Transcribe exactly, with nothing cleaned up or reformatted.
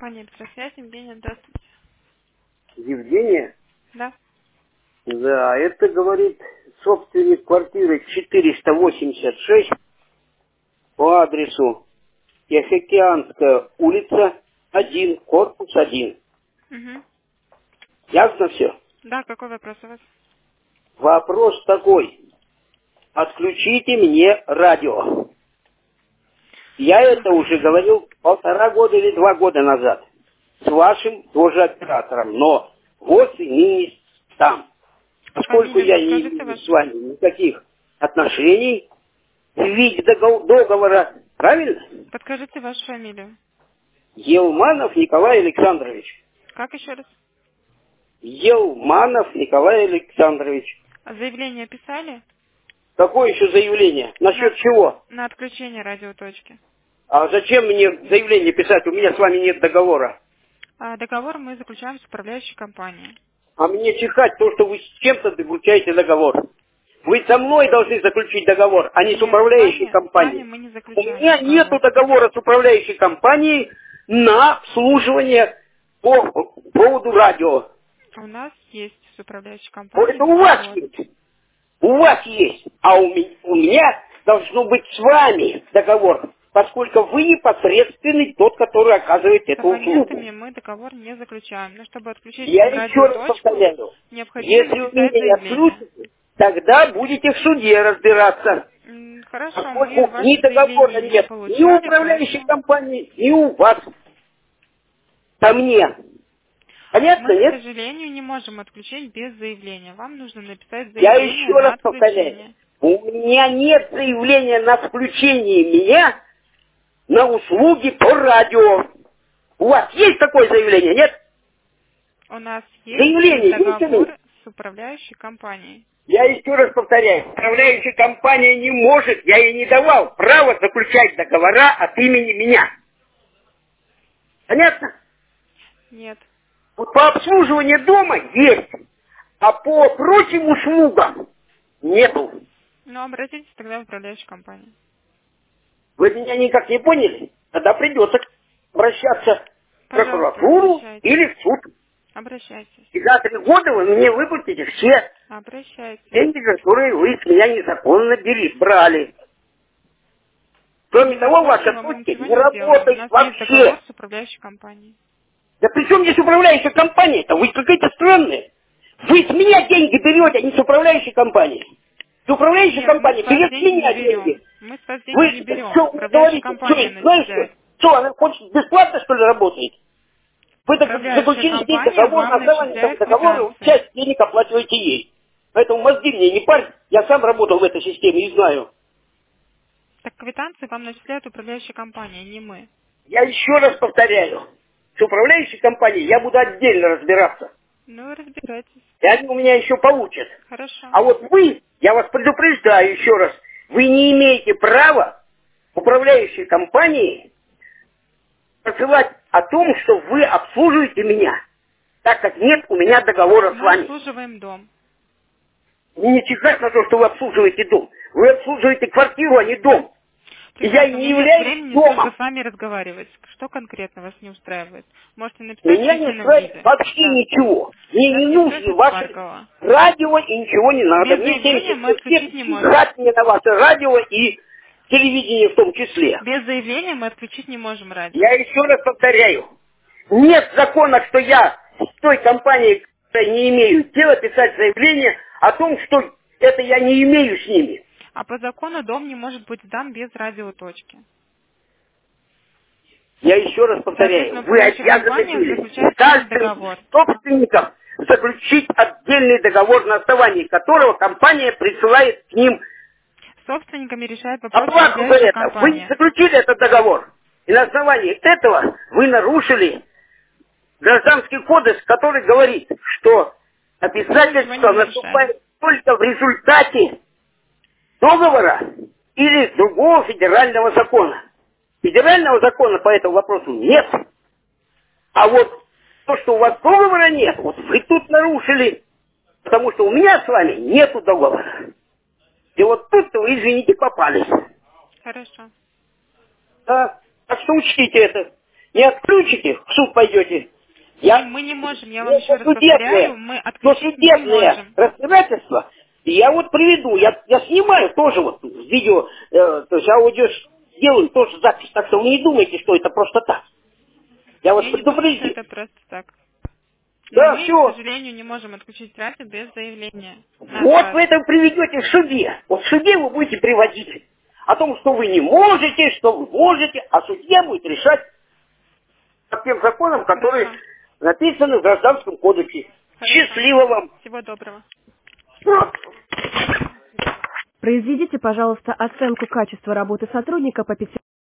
Компания «Электросвязь», Евгения, здравствуйте. Евгения? Да. Да, это, говорит, собственник квартиры четыреста восемьдесят шесть по адресу Тихоокеанская улица, один, корпус один. Угу. Ясно все? Да, какой вопрос у вас? Вопрос такой. Отключите мне радио. Я это уже говорил полтора года или два года назад. С вашим тоже оператором. Но вот и ныне там. Поскольку Фамилию я не подскажите имею с вашу? вами никаких отношений в виде догов- договора, правильно? Подскажите вашу фамилию. Елманов Николай Александрович. Как еще раз? Елманов Николай Александрович. А заявление писали? Какое еще заявление? Насчет На, чего? на отключение радиоточки. А зачем мне заявление писать? У меня с вами нет договора. А договор мы заключаем с управляющей компанией. А мне чихать то, что вы с чем-то заключаете договор. Вы со мной должны заключить договор, а не с Нет, с управляющей вами, с вами компанией. мы не У заключаем меня нету договор. договора с управляющей компанией на обслуживание по поводу радио. У нас есть с управляющей Вот компанией это у вас договор. есть. У вас есть. А у меня, у меня должно быть с вами договор, поскольку вы непосредственный тот, который оказывает С эту услугу. абонентами мы договор не заключаем. Но чтобы отключить Я вам еще раз радиоточку, повторяю, необходимо если вы написать меня не заявление. отключите, тогда будете в суде разбираться. М, Хорошо, мы Поскольку ни ваше договора заявление не нет ни у получали, управляющей поэтому компании, ни у вас ко мне. Понятно, мы, к нет? сожалению, не можем отключить без заявления. Вам нужно написать Я еще заявление на раз повторяю. отключение. У меня нет заявления на включение меня на услуги по радио. У вас есть такое заявление, нет? У нас есть Заявление есть у меня? договор с управляющей компанией. Я еще раз повторяю, управляющая компания не может, я ей не давал право заключать договора от имени меня. Понятно? Нет. Вот по обслуживанию дома есть, а по прочим услугам нету. Ну, обратитесь тогда в управляющую компанию. Вы меня никак не поняли? Тогда придется обращаться в Пожалуйста, прокуратуру обращайтесь. или в суд. Обращайтесь. И за три года вы мне выплатите все Обращайтесь. деньги, которые вы с меня незаконно бери, брали. Кроме того, Незаконно ваша мы вам точка ничего не не сделаем. У работает нас есть договор вообще. с управляющей компанией. Да при чем здесь управляющая компания-то? Вы какая-то странная. Вы с меня деньги берете, а не с управляющей компанией. С управляющей Нет, мы с компанией вас берет с деньги не меня берем. деньги. Мы с вас деньги Вы не берем. что вы Управляющая говорите? Что, компания знаете что? начисляет. Что, она хочет бесплатно, что ли, работает? Вы так Управляющая заключили с ней компания договор, на вам основании этого начисляет договора вы квитанции. часть денег оплачиваете ей. Поэтому мозги мне не парь. Я сам работал в этой системе и знаю. Так квитанции вам начисляет управляющая компания, не мы. Я еще раз повторяю. С управляющей компанией я буду отдельно разбираться. Ну, вы разбирайтесь. И они у меня еще получат. Хорошо. А вот вы, я вас предупреждаю еще раз, вы не имеете права управляющей компании посылать о том, что вы обслуживаете меня, так как нет у меня договора с Мы вами. обслуживаем дом. Мне не чихать на то, что вы обслуживаете дом. Вы обслуживаете квартиру, а не дом. И я Прекрасно. У не меня нет являюсь времени столько домом. с вами разговаривать. Что конкретно вас не устраивает? Можете написать в Меня не письменном устраивает виде. вообще Да. ничего. Мне Нас не нужны интересует ваши Спаркова. радио и ничего не надо. Без Мне заявления мы семьдесят лет, отключить не можем. чихать мне на ваше радио и телевидение в том числе. Без заявления мы отключить не можем радио. Я еще раз повторяю. Нет закона, что я с той компанией которой не имею дела писать заявление о том, что это я не имею с ними. А по закону дом не может быть сдан без радиоточки. Я еще раз повторяю, Соответственно, вы управляющая обязаны компания были заключает с с вами каждым договор. из собственников заключить отдельный договор, на основании которого компания присылает к ним С собственниками решает вопрос оплату за управляющая это. Вы не компания. заключили этот договор. И на основании этого вы нарушили Гражданский кодекс, который говорит, что Мы ничего не обязательства нарушаем. наступают только в результате договора или другого федерального закона. Федерального закона по этому вопросу нет. А вот то, что у вас договора нет, вот вы тут нарушили, потому что у меня с вами нету договора. И вот тут-то вы, извините, попались. Хорошо. Да? Так что учтите это. Не отключите, в суд пойдете. Я... Мы не можем, я вам еще раз повторяю, мы отключить не можем. Разбирательство. И я вот приведу, я, я снимаю тоже вот видео, э, то есть аудио делаю тоже запись, так что вы не думайте, что это просто так. Я вас я предупредил. Не думаю, что это просто так. Но да, мы, все. к сожалению, не можем отключить радио без заявления. Вот вы это приведете в суде. Вот в суде вы будете приводить о том, что вы не можете, что вы можете, а судья будет решать по тем законам, которые Хорошо. написаны в Гражданском кодексе. Хорошо. Счастливо вам. Всего доброго. Произведите, пожалуйста, оценку качества работы сотрудника по пяти.